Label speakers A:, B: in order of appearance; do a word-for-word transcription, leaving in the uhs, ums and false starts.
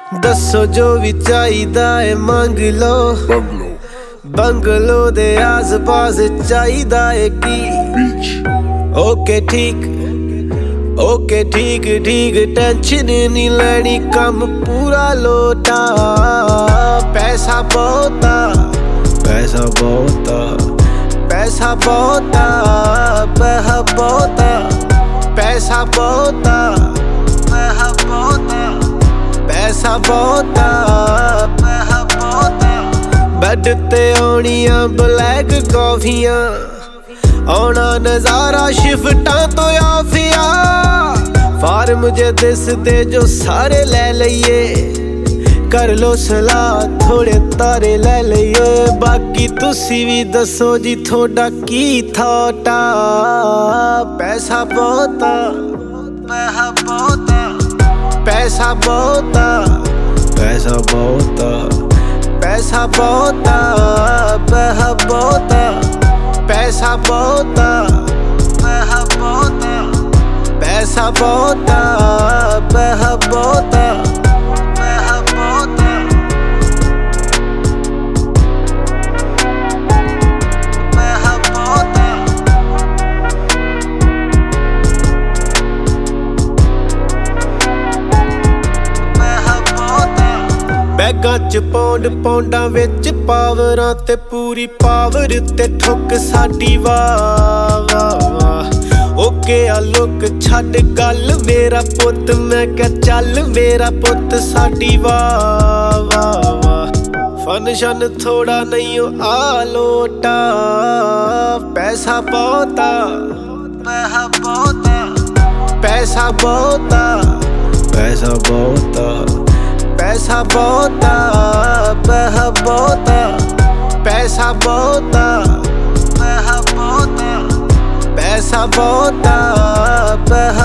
A: दसो जो भी चाहिदा है मंग लो, बंगलो दे आस पास चाहिदा है की। ओके ठीक ओके ठीक ठीक टेंशन नहीं लेनी, कम पूरा लोटा। पैसा बहुता पैसा बहुता पैसा बहुता पैसा बहुता पैसा बहुता पैसा बहुता पैसा बहुता पैसा बहुता। बैड ते आउणियां ब्लैक कॉफियां, आउणा नज़ारा शिफ्टां तो आफिया। फार्म जे दिसदे जो सारे ले लईए, कर लो सलाह थोड़े तारे ले लईए। बाकी तुसी भी दसो जी थोड़ा की थॉट आ। पैसा बहुता पैसा बहुता पैसा बहुता पैसा बहुता पैसा बहुता पैसा बहुता पैसा बहुता पैसा बहुता पैसा बहुता पैसा बहुता पैसा बहुता। बैगां च पौंड पौंडां विच पावरां ते पूरी पावर ते ठुक साडी वाह वाह वाह। ओके आ लुक छड्ड गल मेरा पुत्त, मैं क्या चल मेरा पुत्त साडी वाह वाह वाह। फंक्शन थोड़ा नहीं आ लोटा, पैसा बहुता पैसा बहुता पैसा बहुता पैसा बहुता पैसा बहुता पैसा बहुता पैसा बहुता पैसा बहुता पैसा बहुता पैसा